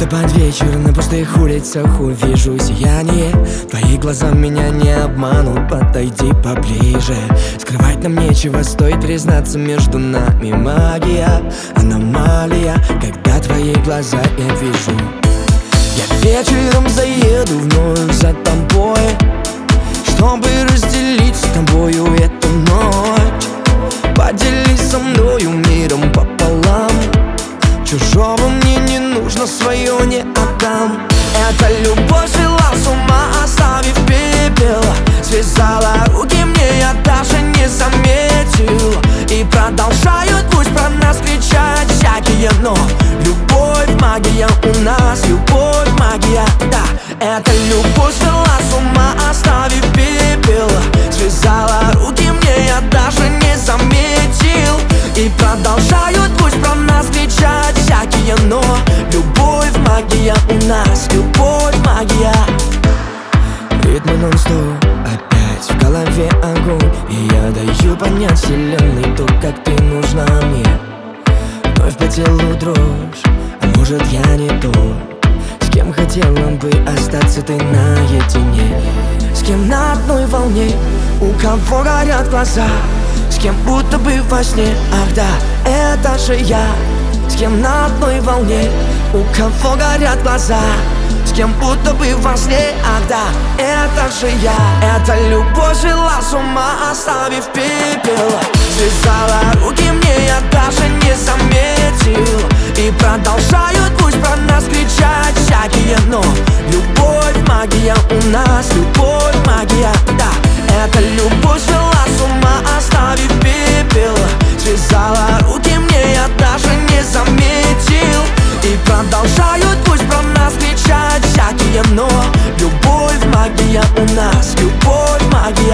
Где-то под вечер на пустых улицах увижу сияние. Твои глаза меня не обманут, подойди поближе. Скрывать нам нечего, стоит признаться, между нами магия, аномалия, когда твои глаза я вижу. Я вечером заеду вновь за тобой, чтобы разделить с тобою эту ночь. Поделись со мною миром пополам, чужого мне не нужно, свое не отдам. Эта любовь свела с ума, оставив пепел. Связала руки мне, я даже не заметил. И продолжают пусть про нас кричать всякие, но любовь, магия у нас, любовь, магия, да. Эта любовь свела с ума, оставив пепел. Связала руки мне, я даже не заметил. И продолжают пусть про нас кричать всякие, но любовь, магия у нас, любовь, магия. Ритмы нон-стоп, опять в голове огонь. И я даю понять вселенной то, как ты нужна мне. Вновь по телу дрожь, а может я не тот, с кем хотела бы остаться ты наедине. С кем на одной волне, у кого горят глаза, с кем будто бы во сне, ах да, это же я. С кем на одной волне, у кого горят глаза, с кем будто бы во сне, ах да, это же я. Эта любовь свела с ума, оставив пепел. Связала руки мне, я даже не заметил. И продолжают пусть про нас кричать всякие, но любовь, магия у нас, любовь, магия, да. Эта любовь свела с ума, оставив пепел. Связала руки мне, я даже не заметил. И продолжают пусть про нас кричать всякие, но любовь, магия у нас, любовь, магия.